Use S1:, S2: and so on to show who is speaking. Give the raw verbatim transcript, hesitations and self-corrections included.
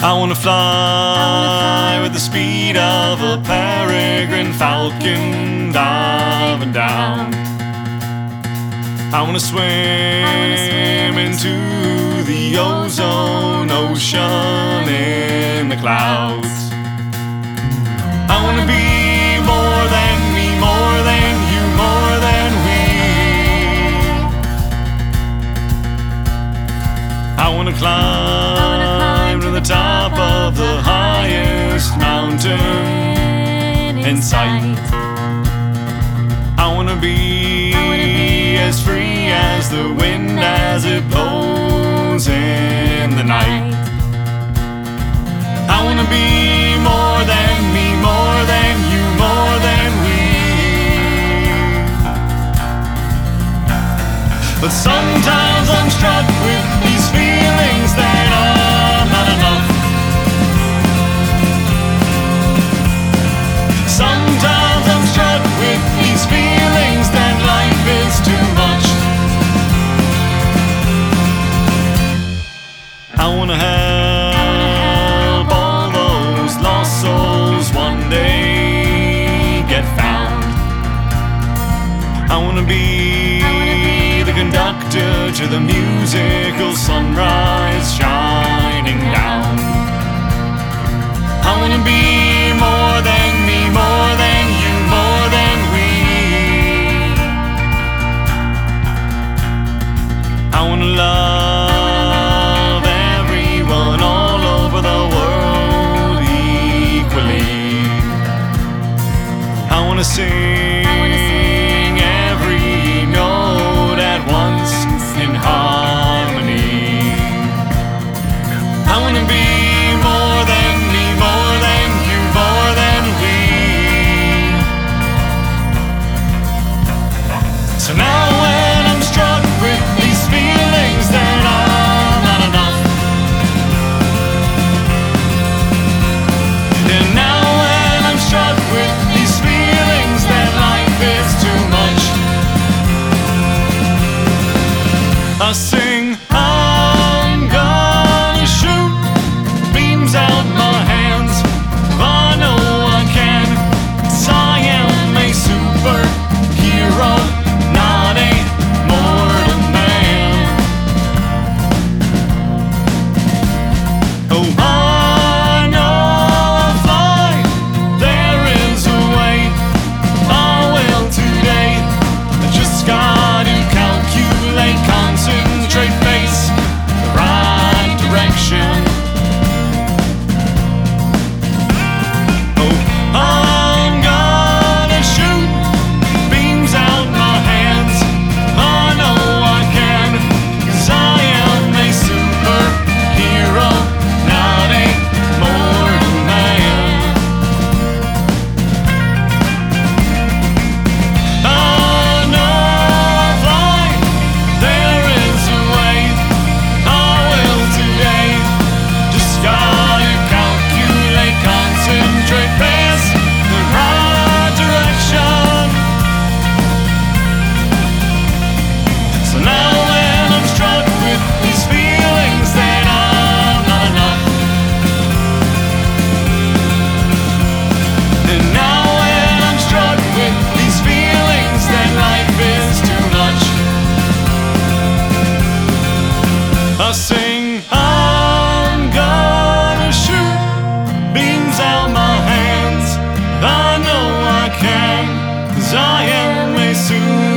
S1: I wanna fly with the speed of a peregrine falcon diving down. I wanna swim into the ozone ocean in the clouds. I wanna be more than me, more than you, more than we. I wanna climb to the top of the highest mountain in sight. I wanna be as free as the wind as it blows in the night. I wanna be more than me, more than you, more than we. But sometimes I'm struck with these feelings that are not enough. Sometimes I'm struck with these feelings that life is too much. I wanna help all those lost souls one day get found. I wanna be the conductor to the musical sunrise shining down. I wanna be more than me, more than you, more than we. I wanna love everyone all over the world equally. I wanna sing every note at once in harmony. I wanna be more than me, more than you, more than we. So now when I'm struck with these feelings that are not enough, and now when I'm struck with these feelings that life is too much, I sing, I'm gonna shoot beams out my hands. I know I can, 'cause I am a superhero, not a mortal man. Oh, I know I'll fly, there is a way. I will today, I just gotta calculate, concentrate, face the right direction. Oh, I'm gonna shoot beams out my hands. I know I can, 'cause I am a superhero, not a mortal man. I know I'll fly, there is a way. I will today, just gotta calculate, concentrate, pass the right direction. So now when I'm struck with these feelings that I'm not enough, and now when I'm struck with these feelings that life is too much, I sing, I'm gonna shoot beams out my hands. I know I can, 'cause I am a super